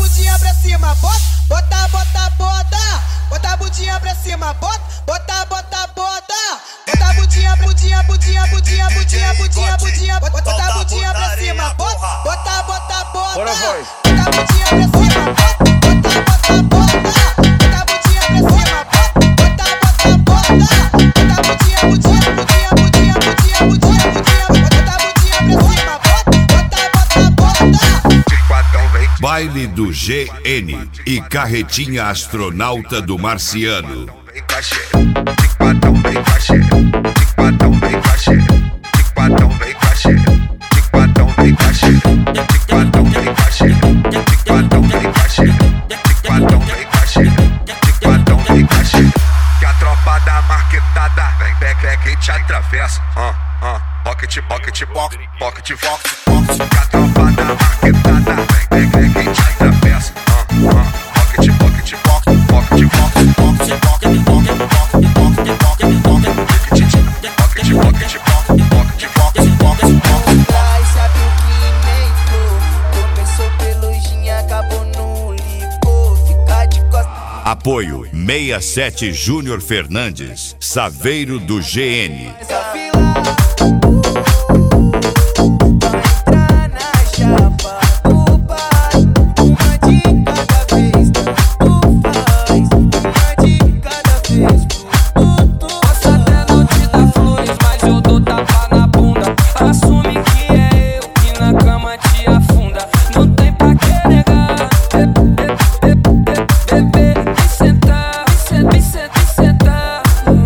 bundinha pra cima, bota, bota, bota, bota. Bota a bundinha pra cima, bota, bota, bota, bota. Bota a bundinha, bundinha, bundinha, bundinha, bundinha, bundinha, bundinha. Bota a bundinha pra cima, bota, bota, bota, bota. Bora, voz. Bota a bundinha pra cima, bota, bota, bota, bota. Bota a bundinha pra cima, bota, bota, bota, bota. Bota a bundinha, bundinha, bundinha, bundinha, bundinha, bundinha, bundinha. Bota a bundinha pra cima, bota, bota, bota, bota. Baile do GN e carretinha astronauta do Marciano. Vem cachê, tic-patão vem cachê, tic-patão vem cachê, tic-patão vem cachê, tic-patão vem cachê, tic-patão vem cachê, tic-patão vem cachê, tic-patão vem cachê, tic-patão vem cachê. Que a tropa da marquetada vem, vem e te atravessa. Pocket, pocket, pocket, pocket, pocket, pocket. Que a tropa da marquetada vem, vem e te atravessa. Pocket, pocket, pocket, pocket, pocket, pocket, pocket. Sabe o que nem flor? Começou pelo gin, acabou no licor. Fica de costas. Apoio 67 Júnior Fernandes, Saveiro do GN. Essa fila pra entrar na chapa do bar. Uma de cada vez, tu faz. Uma de cada vez, tu Posso até não te dar flores, mas eu dou tapa na bunda. Assume que é eu que na cama te afunda. Não tem pra que negar. Beber e sentar, e sentar.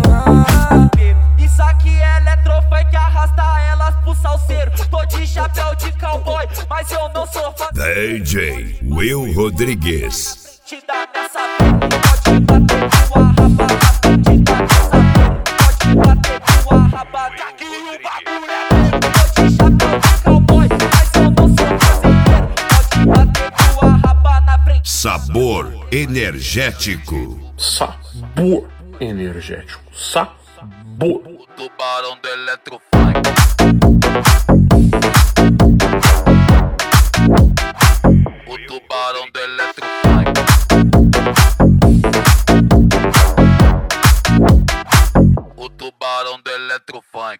Isso aqui é eletrofunk, arrasta elas pro salseiro. Tô de chapéu de cowboy, mas eu não sou fã. DJ Will Rodrigues. Te dá nessa pode bater tua rabada, te dá nessa pode bater tua rabada. Que o bagulho é tô de chapéu de cowboy, mas eu não sou fazendeiro. Pode bater tua rabada na frente. Sabor energético. Sabor energético. Sabor. Tubarão do eletrofunk.